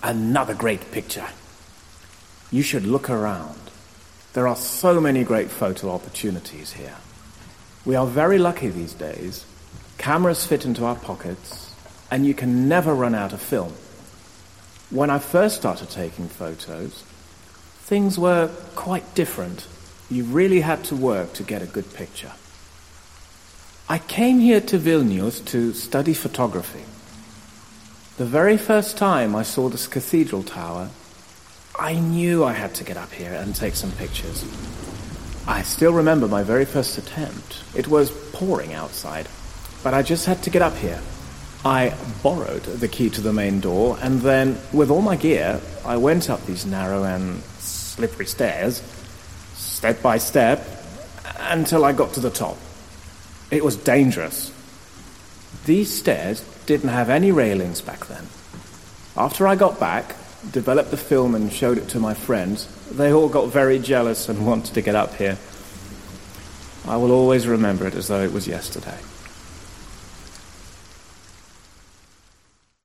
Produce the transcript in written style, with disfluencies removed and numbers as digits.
Another great picture. You should look around. There are so many great photo opportunities here. We are very lucky these days. Cameras fit into our pockets, and you can never run out of film. When I first started taking photos, things were quite different. You really had to work to get a good picture. I came here to Vilnius to study photography. The very first time I saw this cathedral tower, I knew I had to get up here and take some pictures. I still remember my very first attempt. It was pouring outside, but I just had to get up here. I borrowed the key to the main door, and then, with all my gear, I went up these narrow and slippery stairs, step by step, until I got to the top. It was dangerous. These stairs didn't have any railings back then. After I got back, developed the film and showed it to my friends, they all got very jealous and wanted to get up here. I will always remember it as though it was yesterday.